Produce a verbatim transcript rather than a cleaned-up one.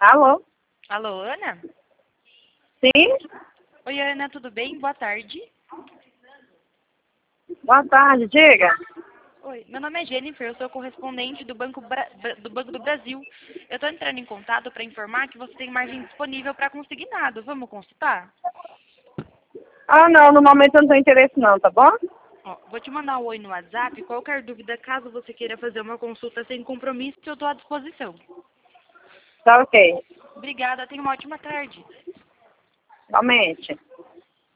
Alô? Alô, Ana? Sim? Oi, Ana, tudo bem? Boa tarde. Boa tarde, diga. Oi, meu nome é Jennifer, eu sou correspondente do Banco, Bra... do, Banco do Brasil. Eu estou entrando em contato para informar que você tem margem disponível para consignado. Vamos consultar? Ah, não, no momento eu não tenho interesse não, tá bom? Ó, vou te mandar um oi no WhatsApp. Qualquer dúvida, caso você queira fazer uma consulta sem compromisso, eu estou à disposição. Tá ok. Obrigada, tenha uma ótima tarde. Somente.